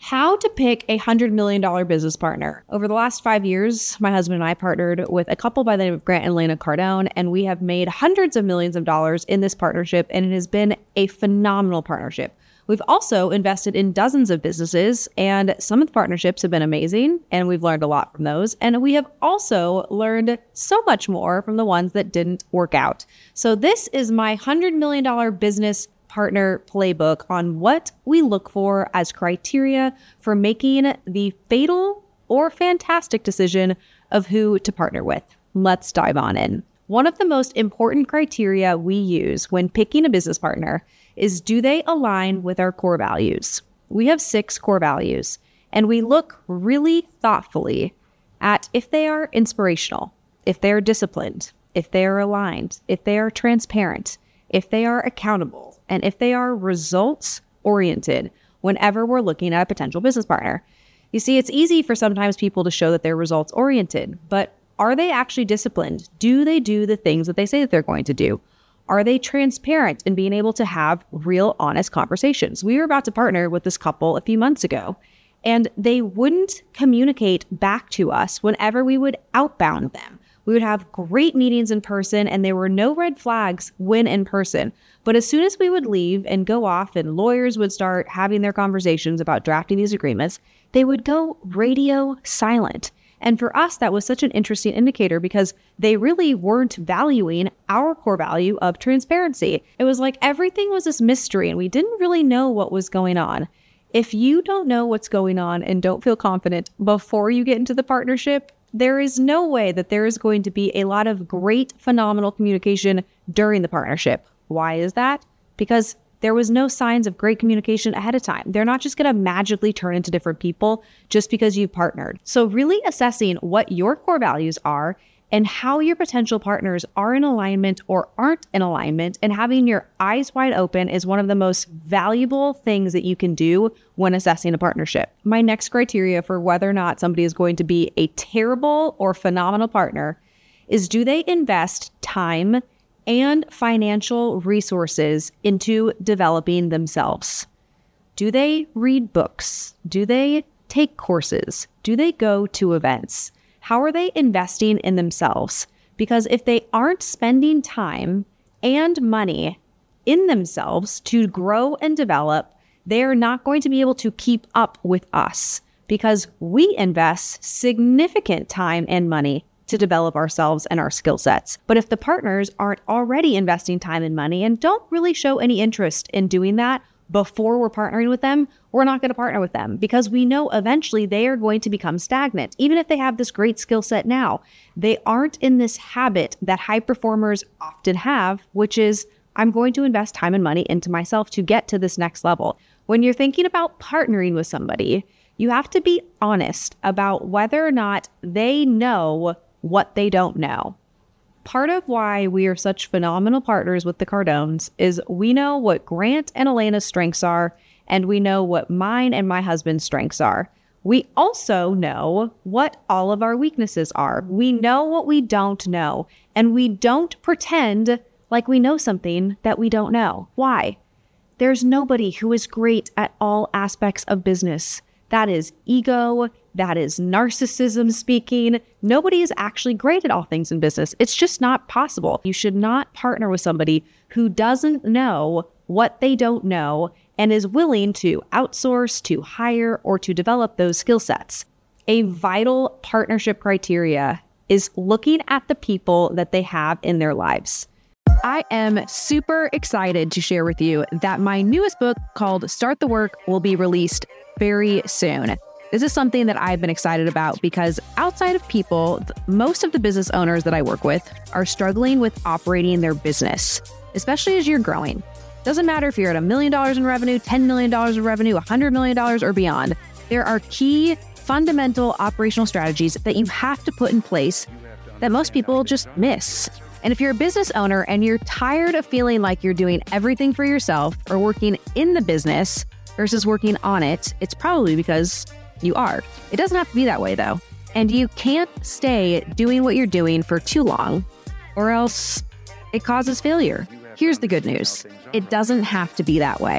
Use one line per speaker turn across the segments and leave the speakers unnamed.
How to pick a $100 million business partner. Over the last 5 years, my husband and I partnered with a couple by the name of Grant and Lena Cardone, and we have made hundreds of millions of dollars in this partnership, and it has been a phenomenal partnership. We've also invested in dozens of businesses, and some of the partnerships have been amazing, and we've learned a lot from those. And we have also learned so much more from the ones that didn't work out. So this is my $100 million business partner playbook on what we look for as criteria for making the fatal or fantastic decision of who to partner with. Let's dive on in. One of the most important criteria we use when picking a business partner is, do they align with our core values? We have 6 core values, and we look really thoughtfully at if they are inspirational, if they are disciplined, if they are aligned, if they are transparent, if they are accountable, and if they are results-oriented whenever we're looking at a potential business partner. You see, it's easy for sometimes people to show that they're results-oriented, but are they actually disciplined? Do they do the things that they say that they're going to do? Are they transparent in being able to have real, honest conversations? We were about to partner with this couple a few months ago, and they wouldn't communicate back to us whenever we would outbound them. We would have great meetings in person, and there were no red flags when in person. But as soon as we would leave and go off and lawyers would start having their conversations about drafting these agreements, they would go radio silent. And for us, that was such an interesting indicator because they really weren't valuing our core value of transparency. It was like everything was this mystery and we didn't really know what was going on. If you don't know what's going on and don't feel confident before you get into the partnership, there is no way that there is going to be a lot of great, phenomenal communication during the partnership. Why is that? Because there was no signs of great communication ahead of time. They're not just going to magically turn into different people just because you've partnered. So really assessing what your core values are and how your potential partners are in alignment or aren't in alignment, and having your eyes wide open is one of the most valuable things that you can do when assessing a partnership. My next criteria for whether or not somebody is going to be a terrible or phenomenal partner is, do they invest time and financial resources into developing themselves? Do they read books? Do they take courses? Do they go to events? How are they investing in themselves? Because if they aren't spending time and money in themselves to grow and develop, they are not going to be able to keep up with us, because we invest significant time and money to develop ourselves and our skill sets. But if the partners aren't already investing time and money and don't really show any interest in doing that before we're partnering with them, we're not going to partner with them, because we know eventually they are going to become stagnant. Even if they have this great skill set now, they aren't in this habit that high performers often have, which is, I'm going to invest time and money into myself to get to this next level. When you're thinking about partnering with somebody, you have to be honest about whether or not they know what they don't know. Part of why we are such phenomenal partners with the Cardones is we know what Grant and Elena's strengths are, and we know what mine and my husband's strengths are. We also know what all of our weaknesses are. We know what we don't know, and we don't pretend like we know something that we don't know. Why? There's nobody who is great at all aspects of business. That is ego. That is narcissism speaking. Nobody is actually great at all things in business. It's just not possible. You should not partner with somebody who doesn't know what they don't know and is willing to outsource, to hire, or to develop those skill sets. A vital partnership criteria is looking at the people that they have in their lives. I am super excited to share with you that my newest book, called Start the Work, will be released very soon. This is something that I've been excited about because outside of people, most of the business owners that I work with are struggling with operating their business, especially as you're growing. Doesn't matter if you're at $1 million in revenue, $10 million in revenue, $100 million or beyond. There are key fundamental operational strategies that you have to put in place that most people just miss. And if you're a business owner and you're tired of feeling like you're doing everything for yourself or working in the business versus working on it, it's probably because you are. It doesn't have to be that way though. And you can't stay doing what you're doing for too long or else it causes failure. Here's the good news. It doesn't have to be that way.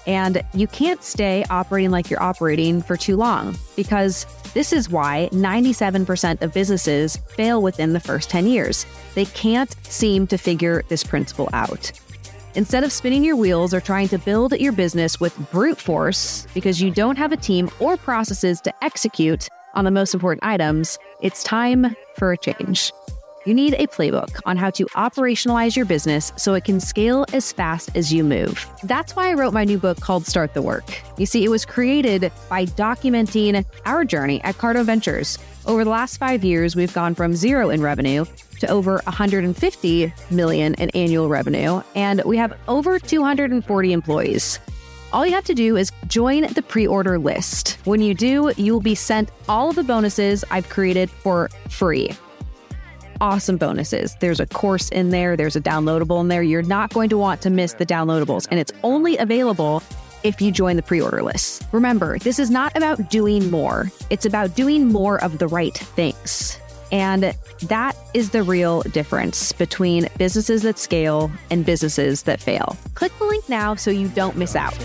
And you can't stay operating like you're operating for too long, because this is why 97% of businesses fail within the first 10 years. They can't seem to figure this principle out. Instead of spinning your wheels or trying to build your business with brute force because you don't have a team or processes to execute on the most important items, it's time for a change. You need a playbook on how to operationalize your business so it can scale as fast as you move. That's why I wrote my new book called Start the Work. You see, it was created by documenting our journey at Cardo Ventures. Over the last 5 years, we've gone from zero in revenue to over 150 million in annual revenue, and we have over 240 employees. All you have to do is join the pre-order list. When you do, you'll be sent all of the bonuses I've created for free. Awesome bonuses. There's a course in there. There's a downloadable in there. You're not going to want to miss the downloadables, and it's only available if you join the pre-order list. Remember, this is not about doing more. It's about doing more of the right things. And that is the real difference between businesses that scale and businesses that fail. Click the link now so you don't miss out.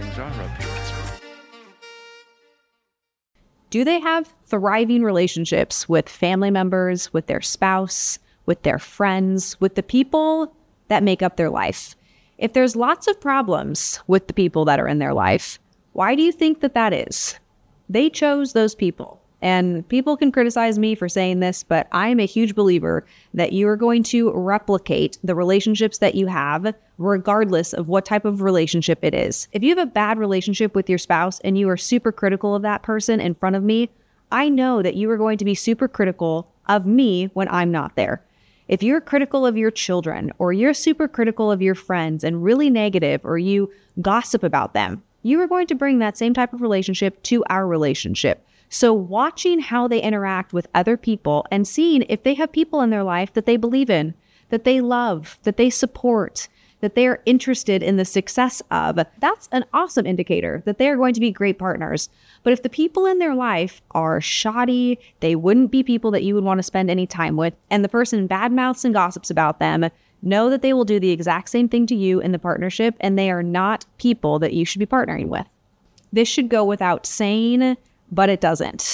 Do they have thriving relationships with family members, with their spouse, with their friends, with the people that make up their life? If there's lots of problems with the people that are in their life, why do you think that that is? They chose those people. And people can criticize me for saying this, but I'm a huge believer that you are going to replicate the relationships that you have, regardless of what type of relationship it is. If you have a bad relationship with your spouse and you are super critical of that person in front of me, I know that you are going to be super critical of me when I'm not there. If you're critical of your children, or you're super critical of your friends and really negative, or you gossip about them, you are going to bring that same type of relationship to our relationship. So watching how they interact with other people and seeing if they have people in their life that they believe in, that they love, that they support, that they are interested in the success of, that's an awesome indicator that they are going to be great partners. But if the people in their life are shoddy, they wouldn't be people that you would want to spend any time with, and the person badmouths and gossips about them, know that they will do the exact same thing to you in the partnership, and they are not people that you should be partnering with. This should go without saying, but it doesn't.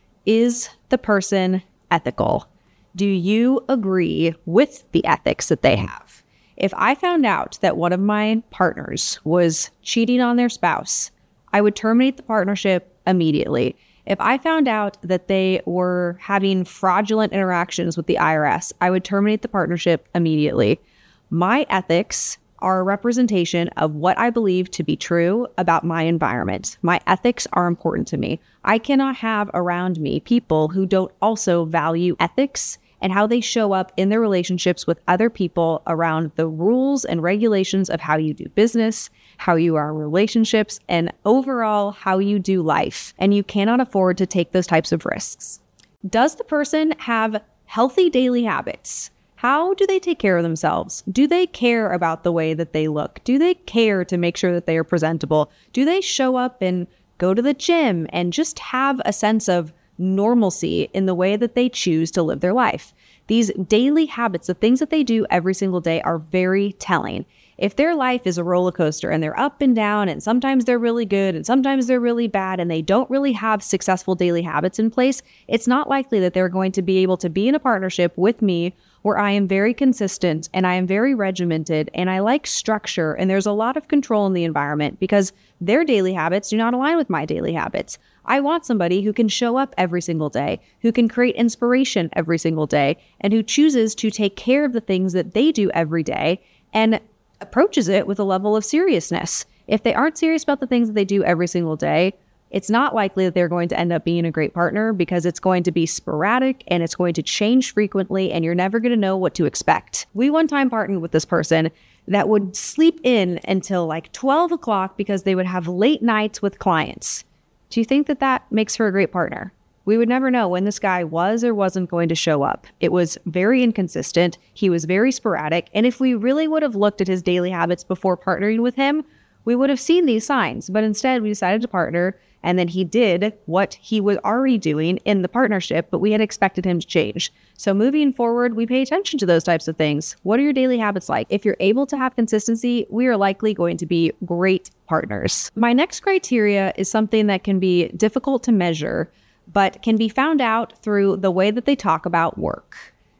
Is the person ethical? Do you agree with the ethics that they have? If I found out that one of my partners was cheating on their spouse, I would terminate the partnership immediately. If I found out that they were having fraudulent interactions with the IRS, I would terminate the partnership immediately. My ethics are a representation of what I believe to be true about my environment. My ethics are important to me. I cannot have around me people who don't also value ethics and how they show up in their relationships with other people around the rules and regulations of how you do business, how you are in relationships, and overall how you do life. And you cannot afford to take those types of risks. Does the person have healthy daily habits? How do they take care of themselves? Do they care about the way that they look? Do they care to make sure that they are presentable? Do they show up and go to the gym and just have a sense of normalcy in the way that they choose to live their life? These daily habits, the things that they do every single day, are very telling. If their life is a roller coaster and they're up and down, and sometimes they're really good and sometimes they're really bad, and they don't really have successful daily habits in place, it's not likely that they're going to be able to be in a partnership with me where I am very consistent and I am very regimented and I like structure and there's a lot of control in the environment, because their daily habits do not align with my daily habits. I want somebody who can show up every single day, who can create inspiration every single day, and who chooses to take care of the things that they do every day and approaches it with a level of seriousness. If they aren't serious about the things that they do every single day, it's not likely that they're going to end up being a great partner, because it's going to be sporadic and it's going to change frequently and you're never going to know what to expect. We one time partnered with this person that would sleep in until like 12 o'clock because they would have late nights with clients. Do you think that that makes her a great partner? We would never know when this guy was or wasn't going to show up. It was very inconsistent. He was very sporadic. And if we really would have looked at his daily habits before partnering with him, we would have seen these signs. But instead, we decided to partner, and then he did what he was already doing in the partnership, but we had expected him to change. So moving forward, we pay attention to those types of things. What are your daily habits like? If you're able to have consistency, we are likely going to be great partners. My next criteria is something that can be difficult to measure, but can be found out through the way that they talk about work.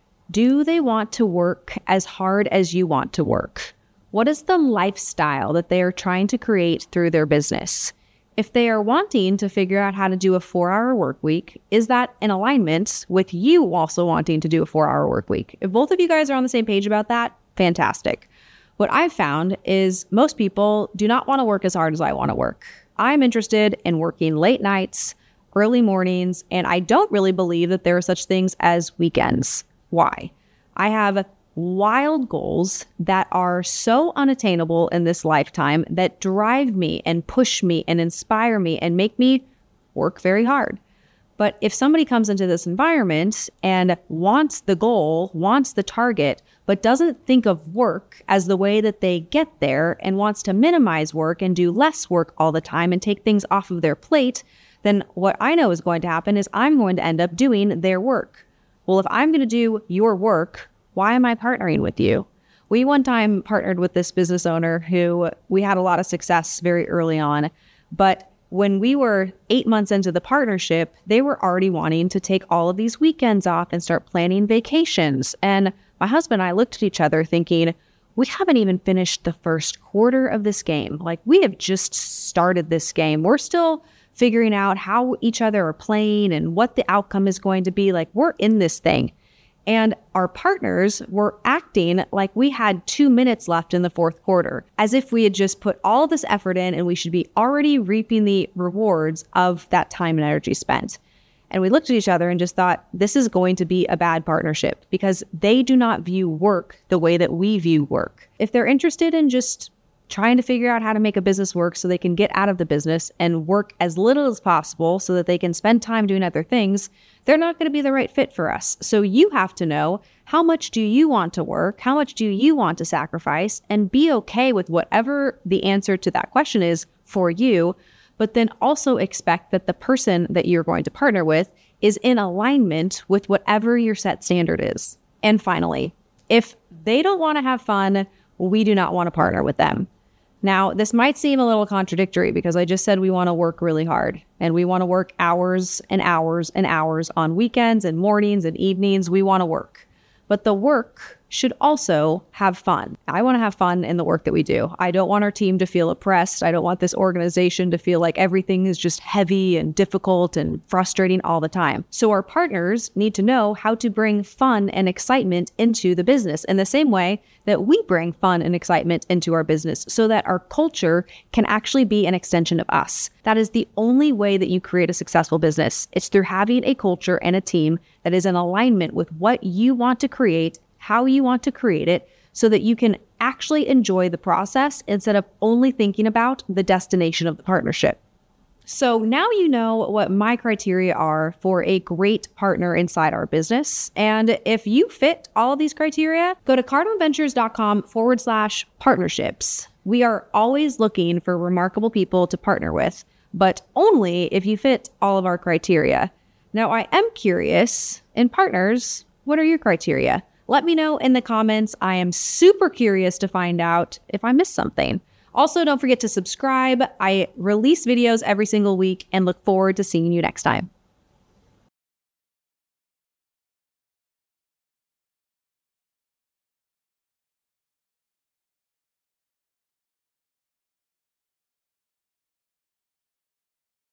Do they want to work as hard as you want to work? What is the lifestyle that they are trying to create through their business? If they are wanting to figure out how to do a 4-hour work week, is that in alignment with you also wanting to do a 4-hour work week? If both of you guys are on the same page about that, fantastic. What I've found is most people do not want to work as hard as I want to work. I'm interested in working late nights, early mornings, and I don't really believe that there are such things as weekends. Why? I have wild goals that are so unattainable in this lifetime that drive me and push me and inspire me and make me work very hard. But if somebody comes into this environment and wants the goal, wants the target, but doesn't think of work as the way that they get there and wants to minimize work and do less work all the time and take things off of their plate, then what I know is going to happen is I'm going to end up doing their work. Well, if I'm going to do your work, why am I partnering with you? We one time partnered with this business owner who we had a lot of success very early on. But when we were 8 months into the partnership, they were already wanting to take all of these weekends off and start planning vacations. And my husband and I looked at each other thinking, we haven't even finished the first quarter of this game. Like, we have just started this game. We're still figuring out how each other are playing and what the outcome is going to be. Like, we're in this thing. And our partners were acting like we had 2 minutes left in the fourth quarter, as if we had just put all this effort in and we should be already reaping the rewards of that time and energy spent. And we looked at each other and just thought, this is going to be a bad partnership because they do not view work the way that we view work. If they're interested in just trying to figure out how to make a business work so they can get out of the business and work as little as possible so that they can spend time doing other things, they're not going to be the right fit for us. So you have to know, how much do you want to work? How much do you want to sacrifice? And be okay with whatever the answer to that question is for you, but then also expect that the person that you're going to partner with is in alignment with whatever your set standard is. And finally, if they don't want to have fun, we do not want to partner with them. Now, this might seem a little contradictory because I just said we want to work really hard and we want to work hours and hours and hours on weekends and mornings and evenings. We want to work, but the work should also have fun. I want to have fun in the work that we do. I don't want our team to feel oppressed. I don't want this organization to feel like everything is just heavy and difficult and frustrating all the time. So our partners need to know how to bring fun and excitement into the business in the same way that we bring fun and excitement into our business so that our culture can actually be an extension of us. That is the only way that you create a successful business. It's through having a culture and a team that is in alignment with what you want to create, how you want to create it, so that you can actually enjoy the process instead of only thinking about the destination of the partnership. So now you know what my criteria are for a great partner inside our business. And if you fit all of these criteria, go to cardinalventures.com/partnerships. We are always looking for remarkable people to partner with, but only if you fit all of our criteria. Now, I am curious, in partners, what are your criteria? Let me know in the comments. I am super curious to find out if I missed something. Also, don't forget to subscribe. I release videos every single week and look forward to seeing you next time.